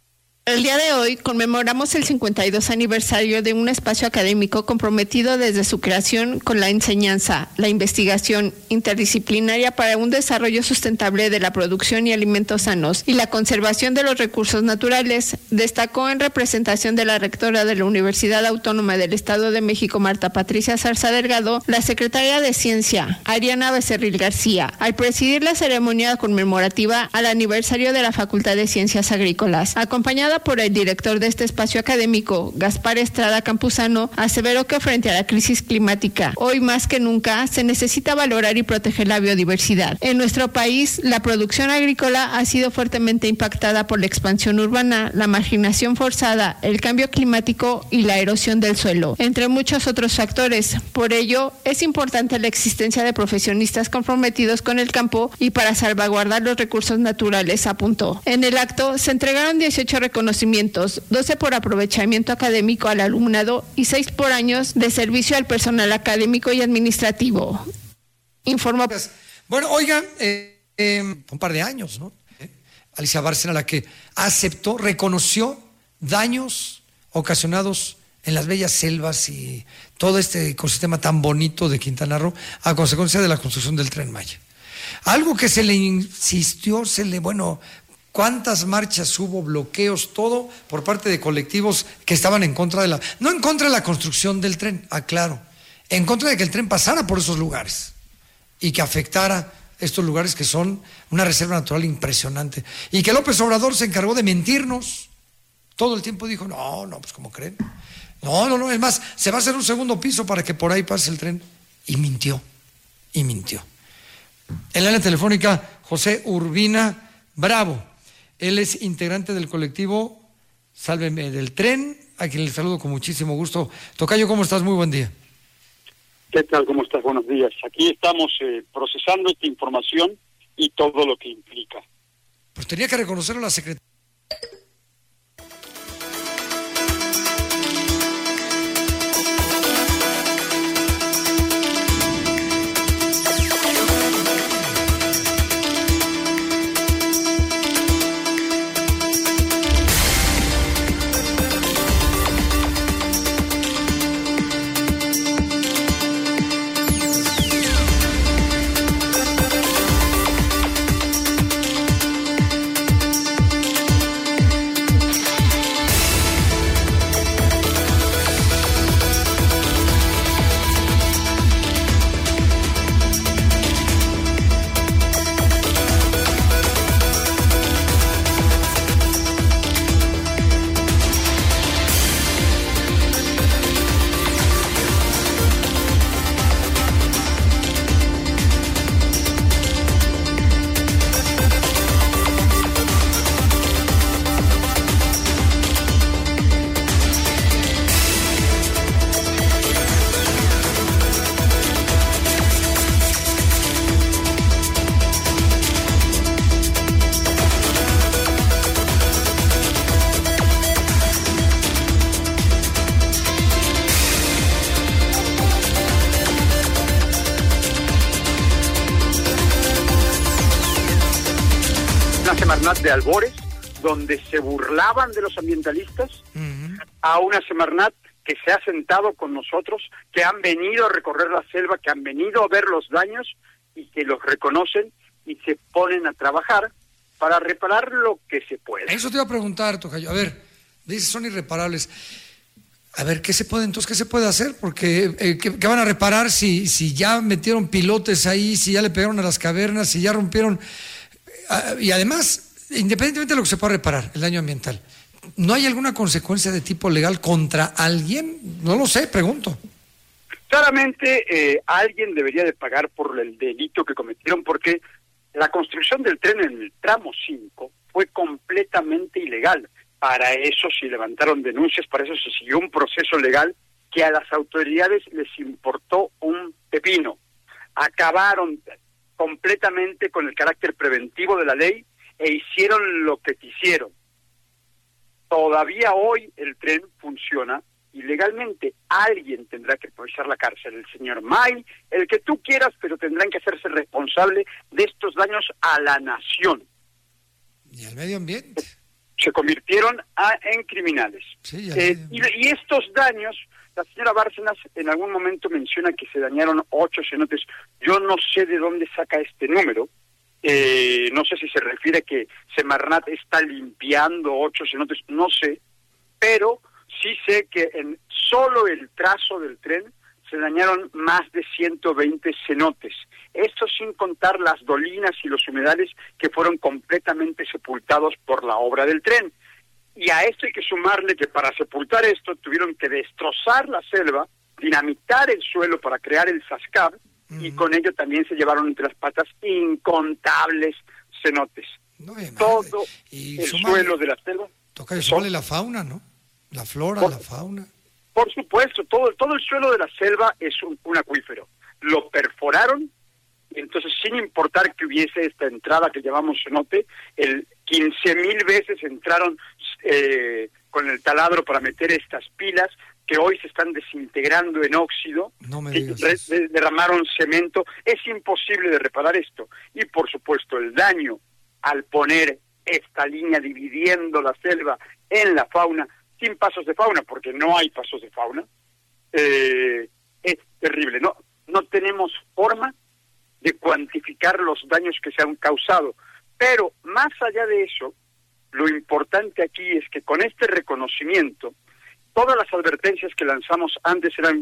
El día de hoy conmemoramos el cincuenta y dos aniversario de un espacio académico comprometido desde su creación con la enseñanza, la investigación interdisciplinaria para un desarrollo sustentable de la producción y alimentos sanos y la conservación de los recursos naturales, destacó en representación de la rectora de la Universidad Autónoma del Estado de México, Marta Patricia Zarza Delgado, la secretaria de Ciencia, Ariana Becerril García, al presidir la ceremonia conmemorativa al aniversario de la Facultad de Ciencias Agrícolas, acompañada por el director de este espacio académico, Gaspar Estrada Campuzano, aseveró que frente a la crisis climática, hoy más que nunca se necesita valorar y proteger la biodiversidad. En nuestro país, la producción agrícola ha sido fuertemente impactada por la expansión urbana, la marginación forzada, el cambio climático y la erosión del suelo, entre muchos otros factores. Por ello, es importante la existencia de profesionistas comprometidos con el campo y para salvaguardar los recursos naturales, apuntó. En el acto se entregaron dieciocho reconocimientos, doce por aprovechamiento académico al alumnado y seis por años de servicio al personal académico y administrativo. Informó. Bueno, oiga, eh, eh, un par de años, ¿no? Eh, Alicia Bárcena, la que aceptó, reconoció daños ocasionados en las bellas selvas y todo este ecosistema tan bonito de Quintana Roo a consecuencia de la construcción del Tren Maya. Algo que se le insistió, se le, bueno, cuántas marchas hubo, bloqueos, todo por parte de colectivos que estaban en contra de la, no en contra de la construcción del tren, aclaro, en contra de que el tren pasara por esos lugares y que afectara estos lugares que son una reserva natural impresionante. Y que López Obrador se encargó de mentirnos. Todo el tiempo dijo, no, no, pues ¿cómo creen? No, no, no, es más, se va a hacer un segundo piso para que por ahí pase el tren. Y mintió, y mintió. En la línea telefónica, José Urbina Bravo. Él es integrante del colectivo Sálveme del Tren, a quien le saludo con muchísimo gusto. Tocayo, ¿cómo estás? Muy buen día. ¿Qué tal? ¿Cómo estás? Buenos días. Aquí estamos eh, procesando esta información y todo lo que implica. Pues tenía que reconocerlo la secretaria. una Semarnat de albores, donde se burlaban de los ambientalistas, uh-huh. a una Semarnat que se ha sentado con nosotros, que han venido a recorrer la selva, que han venido a ver los daños y que los reconocen y se ponen a trabajar para reparar lo que se puede. Eso te iba a preguntar, Tocayo. A ver, dices, son irreparables. A ver, ¿qué se puede entonces, qué se puede hacer? Porque, eh, ¿qué, qué van a reparar si, si ya metieron pilotes ahí, si ya le pegaron a las cavernas, si ya rompieron? Eh, y además, independientemente de lo que se pueda reparar, el daño ambiental, ¿no hay alguna consecuencia de tipo legal contra alguien? No lo sé, pregunto. Claramente, eh, alguien debería de pagar por el delito que cometieron, porque la construcción del tren en el tramo cinco fue completamente ilegal. Para eso se levantaron denuncias, para eso se siguió un proceso legal que a las autoridades les importó un pepino. Acabaron completamente con el carácter preventivo de la ley e hicieron lo que quisieron. Todavía hoy el tren funciona y legalmente alguien tendrá que pisar la cárcel, el señor May, el que tú quieras, pero tendrán que hacerse responsable de estos daños a la nación. Y al medio ambiente. Se convirtieron a, en criminales. Sí, eh, y, y estos daños, la señora Bárcenas en algún momento menciona que se dañaron ocho cenotes. Yo no sé de dónde saca este número. Eh, no sé si se refiere a que Semarnat está limpiando ocho cenotes, no sé, pero sí sé que en solo el trazo del tren se dañaron más de ciento veinte cenotes. Esto sin contar las dolinas y los humedales que fueron completamente sepultados por la obra del tren. Y a esto hay que sumarle que para sepultar esto tuvieron que destrozar la selva, dinamitar el suelo para crear el Sascab, uh-huh. y con ello también se llevaron entre las patas incontables cenotes. No, Todo y el sumale, suelo de la selva. Toca y sumale la fauna, ¿no? La flora, por, la fauna. Por supuesto, todo, todo el suelo de la selva es un, un acuífero. Lo perforaron, y entonces sin importar que hubiese esta entrada que llamamos cenote, el quince mil veces entraron eh, con el taladro para meter estas pilas que hoy se están desintegrando en óxido, no me digas re, de, derramaron cemento. Es imposible de reparar esto. Y por supuesto el daño al poner esta línea dividiendo la selva en la fauna, sin pasos de fauna, porque no hay pasos de fauna, eh, es terrible. No, no tenemos forma de cuantificar los daños que se han causado. Pero más allá de eso, lo importante aquí es que con este reconocimiento, todas las advertencias que lanzamos antes eran,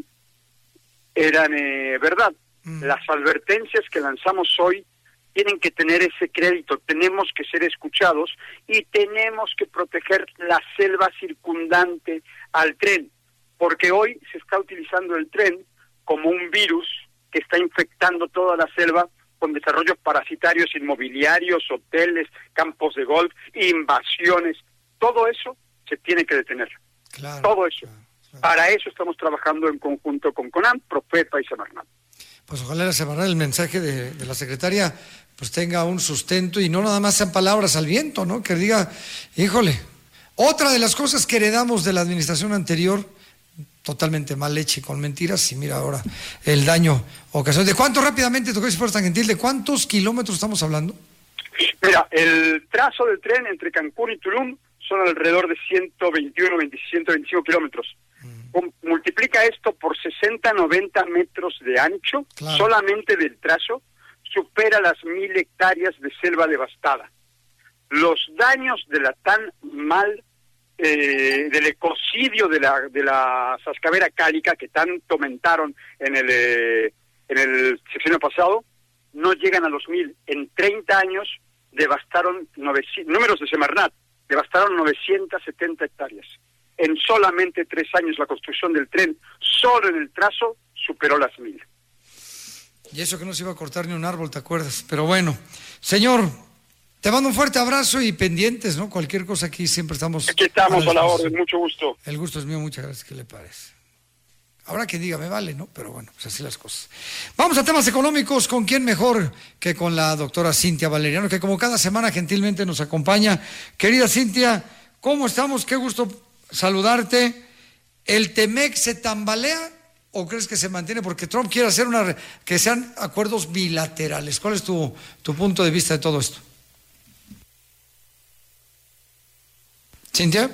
eran eh, verdad. Mm. Las advertencias que lanzamos hoy tienen que tener ese crédito, tenemos que ser escuchados y tenemos que proteger la selva circundante al tren, porque hoy se está utilizando el tren como un virus que está infectando toda la selva con desarrollos parasitarios inmobiliarios, hoteles, campos de golf, invasiones. Todo eso se tiene que detener. Claro, todo eso. Claro, claro. Para eso estamos trabajando en conjunto con CONAM, Profepa y Semarnat. Pues ojalá la Semarnat, el mensaje de, de la secretaria, pues tenga un sustento y no nada más sean palabras al viento, ¿no? Que diga, híjole, otra de las cosas que heredamos de la administración anterior, totalmente mal hecha y con mentiras, y mira ahora el daño ocasionado. ¿De cuánto rápidamente, Tocayo, si fueras tan gentil, de cuántos kilómetros estamos hablando? Mira, el trazo del tren entre Cancún y Tulum son alrededor de ciento veintiuno, ciento veinticinco kilómetros. Mm. Multiplica esto por sesenta, noventa metros de ancho, claro. Solamente del trazo, supera las mil hectáreas de selva devastada. Los daños de la tan mal, eh, del ecocidio de la de la Sascavera cálica que tanto aumentaron en el eh, en el sexenio pasado, no llegan a los mil. En treinta años devastaron novecientos, números de Semarnat, devastaron novecientas setenta hectáreas. En solamente tres años la construcción del tren, solo en el trazo, superó las mil. Y eso que no se iba a cortar ni un árbol, ¿te acuerdas? Pero bueno, señor, te mando un fuerte abrazo y pendientes, ¿no? Cualquier cosa aquí siempre estamos... Aquí estamos a la orden, mucho gusto. El gusto es mío, muchas gracias, ¿qué le parece? Ahora que diga, me vale, ¿no? Pero bueno, pues así las cosas. Vamos a temas económicos, ¿con quién mejor que con la doctora Cintia Valeriano, que como cada semana gentilmente nos acompaña? Querida Cintia, ¿cómo estamos? Qué gusto saludarte. ¿El Temec se tambalea o crees que se mantiene? Porque Trump quiere hacer una que sean acuerdos bilaterales. ¿Cuál es tu, tu punto de vista de todo esto? ¿Cintia?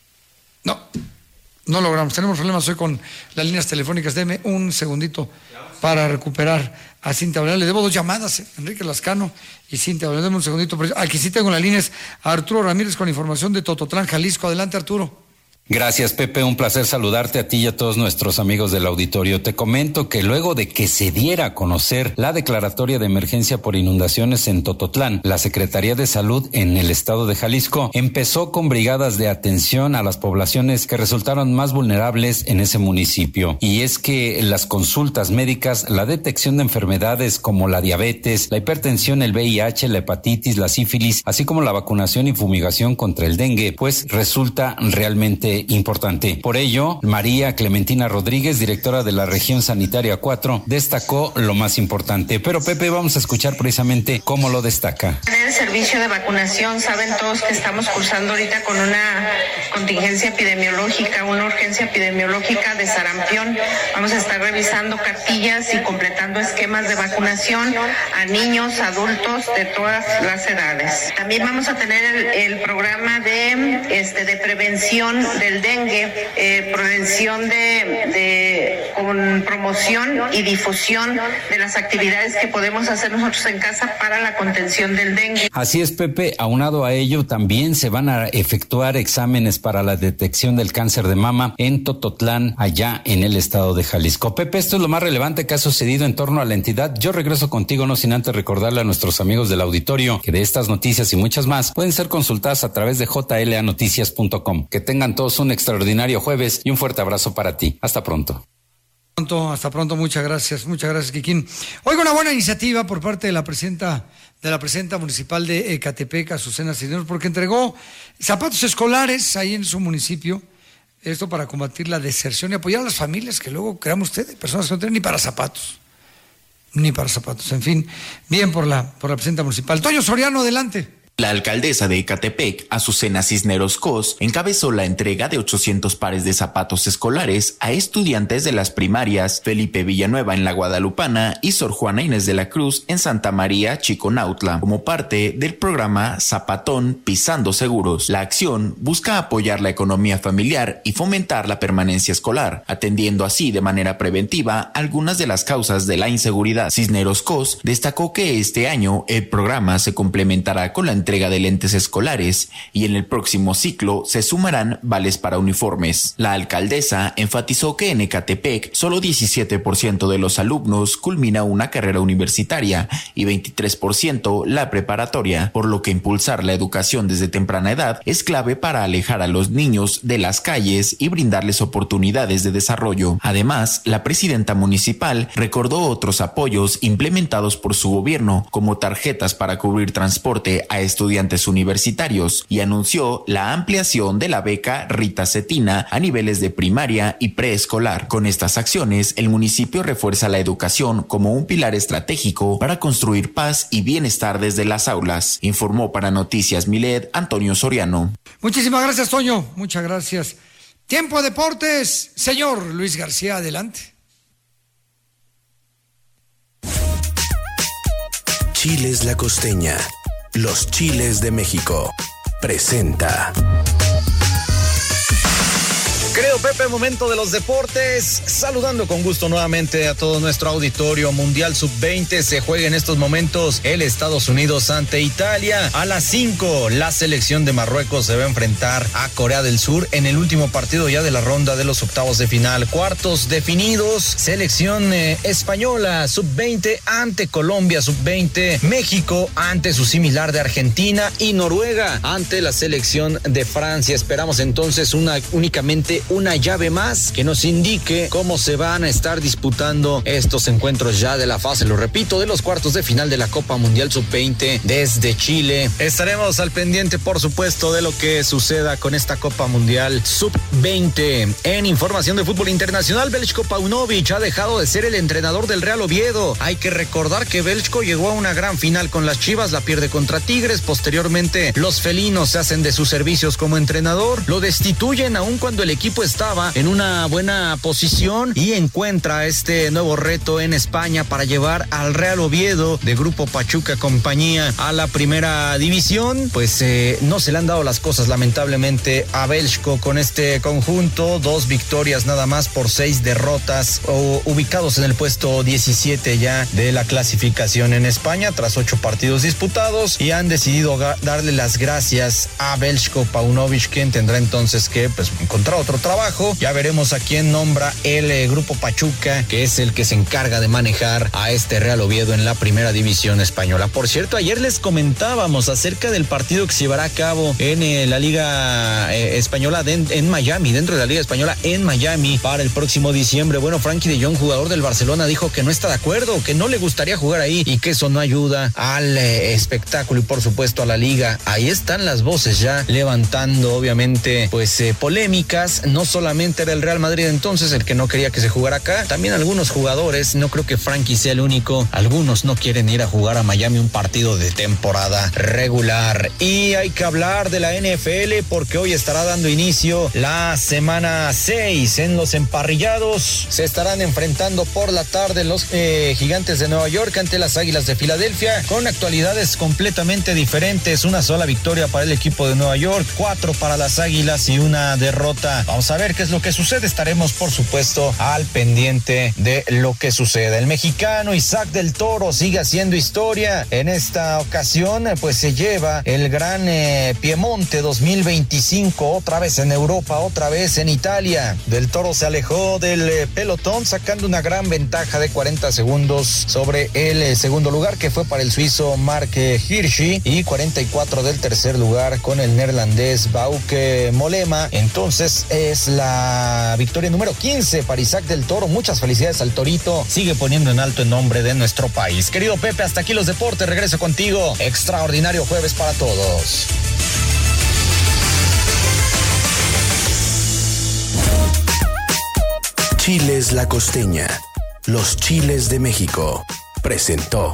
No, no logramos. Tenemos problemas hoy con las líneas telefónicas. Deme un segundito para recuperar a Cintia Valera. Le debo dos llamadas, ¿eh? Enrique Lascano y Cintia Valera. Deme un segundito. Aquí sí tengo en la línea a Arturo Ramírez con información de Tototlán, Jalisco. Adelante, Arturo. Gracias, Pepe. Un placer saludarte a ti y a todos nuestros amigos del auditorio. Te comento que luego de que se diera a conocer la declaratoria de emergencia por inundaciones en Tototlán, la Secretaría de Salud en el estado de Jalisco empezó con brigadas de atención a las poblaciones que resultaron más vulnerables en ese municipio. Y es que las consultas médicas, la detección de enfermedades como la diabetes, la hipertensión, el V I H, la hepatitis, la sífilis, así como la vacunación y fumigación contra el dengue, pues resulta realmente importante. Por ello, María Clementina Rodríguez, directora de la región sanitaria cuatro, destacó lo más importante. Pero Pepe, vamos a escuchar precisamente cómo lo destaca. En el servicio de vacunación, saben todos que estamos cursando ahorita con una contingencia epidemiológica, una urgencia epidemiológica de sarampión. Vamos a estar revisando cartillas y completando esquemas de vacunación a niños, adultos de todas las edades. También vamos a tener el, el programa de, este, de prevención de el dengue, eh, prevención de, de con promoción y difusión de las actividades que podemos hacer nosotros en casa para la contención del dengue. Así es, Pepe. Aunado a ello, también se van a efectuar exámenes para la detección del cáncer de mama en Tototlán, allá en el estado de Jalisco. Pepe, esto es lo más relevante que ha sucedido en torno a la entidad. Yo regreso contigo, no sin antes recordarle a nuestros amigos del auditorio que de estas noticias y muchas más pueden ser consultadas a través de j l a noticias punto com. Que tengan todos un extraordinario jueves y un fuerte abrazo para ti. Hasta pronto. Pronto, hasta pronto, muchas gracias, muchas gracias, Kikín. Oiga, una buena iniciativa por parte de la presidenta, de la presidenta municipal de Ecatepec, Azucena Cisneros, porque entregó zapatos escolares ahí en su municipio, esto para combatir la deserción y apoyar a las familias que luego, creamos ustedes, personas que no tienen ni para zapatos, ni para zapatos, en fin, bien por la, por la presidenta municipal. Toño Soriano, adelante. La alcaldesa de Ecatepec, Azucena Cisneros Cos, encabezó la entrega de ochocientos pares de zapatos escolares a estudiantes de las primarias Felipe Villanueva en La Guadalupana y Sor Juana Inés de la Cruz en Santa María Chiconautla, como parte del programa Zapatón Pisando Seguros. La acción busca apoyar la economía familiar y fomentar la permanencia escolar, atendiendo así de manera preventiva algunas de las causas de la inseguridad. Cisneros Cos destacó que este año el programa se complementará con la entrega de lentes escolares y en el próximo ciclo se sumarán vales para uniformes. La alcaldesa enfatizó que en Ecatepec solo diecisiete por ciento de los alumnos culmina una carrera universitaria y veintitrés por ciento la preparatoria, por lo que impulsar la educación desde temprana edad es clave para alejar a los niños de las calles y brindarles oportunidades de desarrollo. Además, la presidenta municipal recordó otros apoyos implementados por su gobierno, como tarjetas para cubrir transporte a estudiantes universitarios, y anunció la ampliación de la beca Rita Cetina a niveles de primaria y preescolar. Con estas acciones, el municipio refuerza la educación como un pilar estratégico para construir paz y bienestar desde las aulas, informó para Noticias Milet Antonio Soriano. Muchísimas gracias, Toño, muchas gracias. Tiempo de deportes, señor Luis García, adelante. Chiles La Costeña, los chiles de México, presenta. Creo, Pepe, momento de los deportes. Saludando con gusto nuevamente a todo nuestro auditorio. Mundial sub veinte se juega en estos momentos el Estados Unidos ante Italia. A las cinco, la selección de Marruecos se va a enfrentar a Corea del Sur en el último partido ya de la ronda de los octavos de final. Cuartos definidos, selección eh, española sub veinte ante Colombia sub veinte. México ante su similar de Argentina y Noruega ante la selección de Francia. Esperamos entonces una únicamente una llave más que nos indique cómo se van a estar disputando estos encuentros ya de la fase, lo repito, de los cuartos de final de la Copa Mundial sub veinte desde Chile. Estaremos al pendiente, por supuesto, de lo que suceda con esta Copa Mundial sub veinte. En información de fútbol internacional, Veljko Paunovic ha dejado de ser el entrenador del Real Oviedo. Hay que recordar que Veljko llegó a una gran final con las Chivas, la pierde contra Tigres. Posteriormente, los felinos se hacen de sus servicios como entrenador, lo destituyen aun cuando el equipo equipo estaba en una buena posición y encuentra este nuevo reto en España para llevar al Real Oviedo de Grupo Pachuca compañía a la primera división. Pues eh, no se le han dado las cosas lamentablemente a Belshko con este conjunto, dos victorias nada más por seis derrotas, o, ubicados en el puesto diecisiete ya de la clasificación en España tras ocho partidos disputados, y han decidido ga- darle las gracias a Belshko Paunovic, quien tendrá entonces que pues encontrar otro trabajo. Ya veremos a quién nombra el eh, Grupo Pachuca, que es el que se encarga de manejar a este Real Oviedo en la primera división española. Por cierto, ayer les comentábamos acerca del partido que se llevará a cabo en eh, la Liga eh, Española de, en Miami, dentro de la Liga Española en Miami para el próximo diciembre. Bueno, Frankie de Jong, jugador del Barcelona, dijo que no está de acuerdo, que no le gustaría jugar ahí y que eso no ayuda al eh, espectáculo y por supuesto a la liga. Ahí están las voces ya levantando obviamente pues eh, polémicas. No solamente era el Real Madrid entonces el que no quería que se jugara acá, también algunos jugadores, no creo que Frankie sea el único, algunos no quieren ir a jugar a Miami un partido de temporada regular. Y hay que hablar de la N F L porque hoy estará dando inicio la semana seis. En los emparrillados se estarán enfrentando por la tarde los eh, Gigantes de Nueva York ante las Águilas de Filadelfia, con actualidades completamente diferentes. Una sola victoria para el equipo de Nueva York, cuatro para las Águilas y una derrota. Vamos a ver qué es lo que sucede. Estaremos por supuesto al pendiente de lo que suceda. El mexicano Isaac del Toro sigue haciendo historia. En esta ocasión pues se lleva el Gran eh, Piemonte dos mil veinticinco, otra vez en Europa, otra vez en Italia. Del Toro se alejó del eh, pelotón sacando una gran ventaja de cuarenta segundos sobre el eh, segundo lugar, que fue para el suizo Mark eh, Hirschi, y cuarenta y cuatro del tercer lugar con el neerlandés Bauke Mollema. Entonces es la victoria número quince para Isaac del Toro. Muchas felicidades al Torito, sigue poniendo en alto el nombre de nuestro país. Querido Pepe, hasta aquí los deportes, regreso contigo. Extraordinario jueves para todos. Chiles La Costeña, los chiles de México, presentó.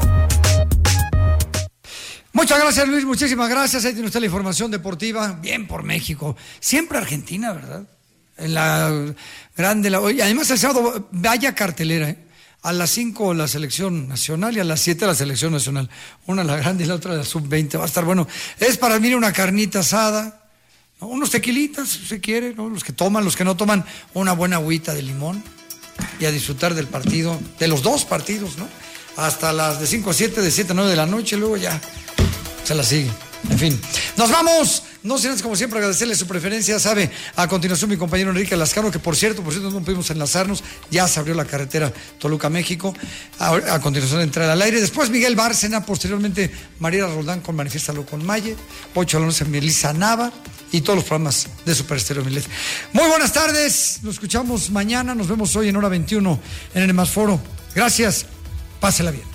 Muchas gracias, Luis, muchísimas gracias. Ahí tiene usted la información deportiva. Bien por México. Siempre Argentina, ¿verdad? En la grande, la, y además el sábado, vaya cartelera, ¿eh? A las cinco la selección nacional y a las siete la selección nacional. Una la grande y la otra la sub veinte. Va a estar bueno. Es para mí una carnita asada, ¿no? Unos tequilitas, si se quiere, ¿no? Los que toman, los que no toman, una buena agüita de limón y a disfrutar del partido, de los dos partidos, ¿no? Hasta las de cinco a siete, de siete a nueve de la noche, luego ya se la sigue. En fin, nos vamos. No sin antes, como siempre, agradecerle su preferencia. Sabe, a continuación mi compañero Enrique Lascano, que por cierto, por cierto no pudimos enlazarnos, ya se abrió la carretera Toluca-México. A, a continuación entrar al aire. Después Miguel Bárcena, posteriormente Mariela Roldán con Manifiéstalo con Maye, Ocho Alonso, Melissa Nava y todos los programas de Super Estéreo Milet. Muy buenas tardes, nos escuchamos mañana, nos vemos hoy en hora veintiuno en el Más Foro. Gracias, pásela bien.